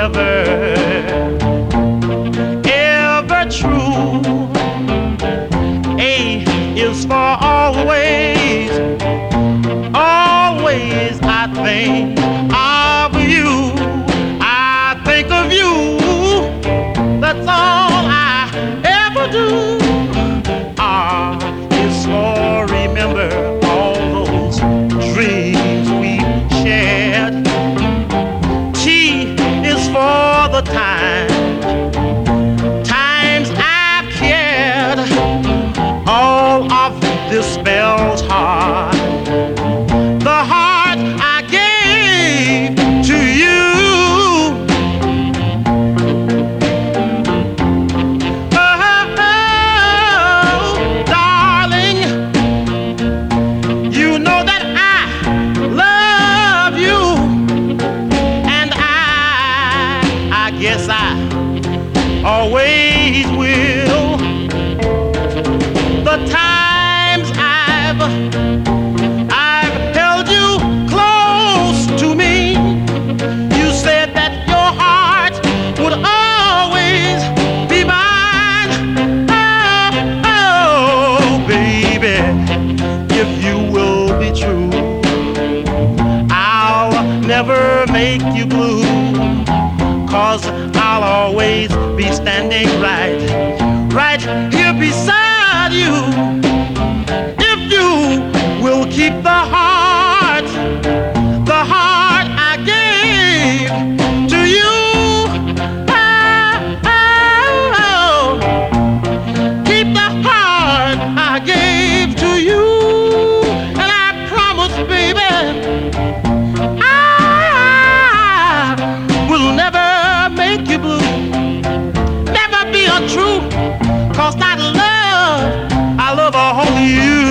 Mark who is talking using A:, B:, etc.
A: ever, ever true. A is for always, always I think of you. I think of you. That's all I ever do. R is for remember all those dreams we shared. T is for the times I've cared. All of this spells heart. The heart I gave to you. Oh, darling, you know that I love you, and I guess I always will. The times I've held you close to me, you said that your heart would always be mine. Oh, baby, if you will be true, I'll never make you blue, 'cause I'll always be standing right here beside you. If you will keep the heart I gave to you. Oh, keep the heart I gave to you, and I promise, baby, I will never make you blue, never be untrue, 'cause I love only you.